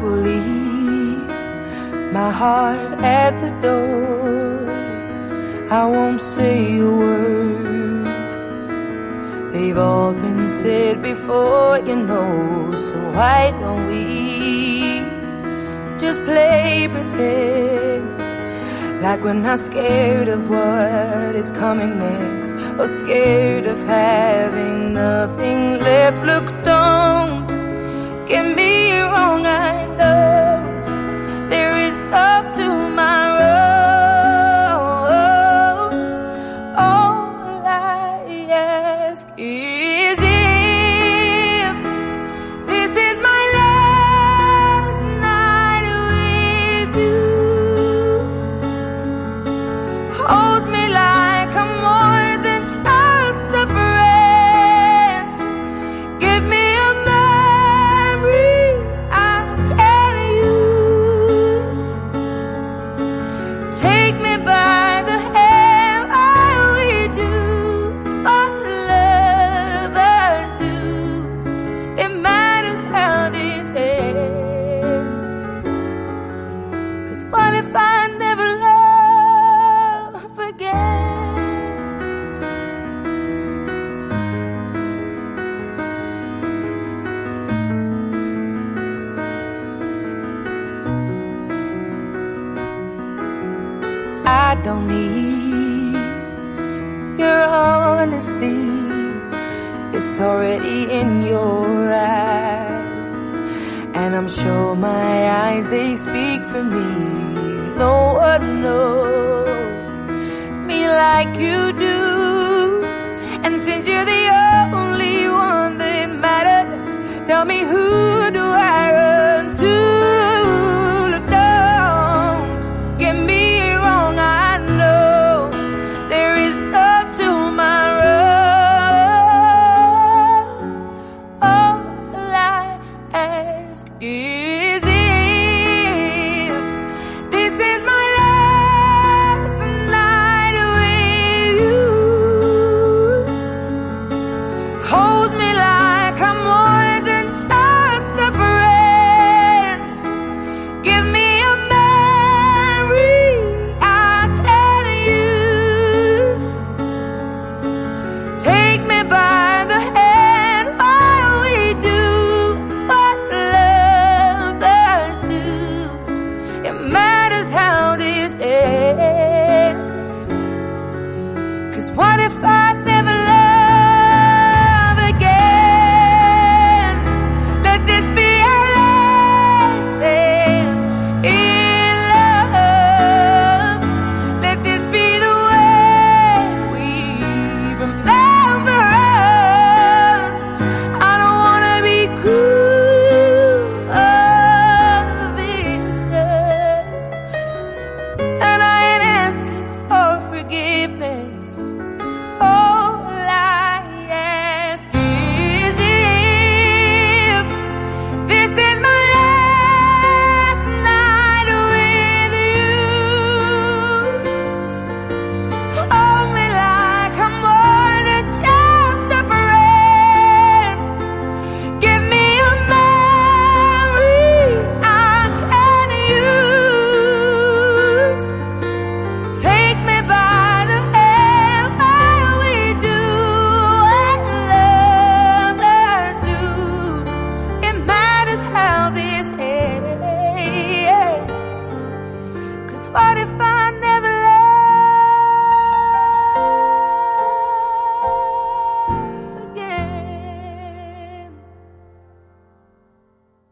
will leave my heart at the door. I won't say a word. They've all been said before, you know. So why don't we just play pretend, like we're not scared of what is coming next, or scared of having nothing left. Look, don't get me wrong, I know there is up tomorrow. All I ask is if this is my last night with you, hold me like I'm more than just a friend. Give me a memory I can use. Take me by the hand while we do what lovers do. It matters how this ends. 'Cause what if I never love again? I don't need your honesty, it's already in your eyes. And I'm sure my eyes, they speak for me. No one knows me like you do. And since you're the only one that mattered, tell me, who do I run to? Look, don't get me wrong, I know there is no tomorrow. All I ask is if this is my last night with you, hold me like I'm more than just a friend. Give me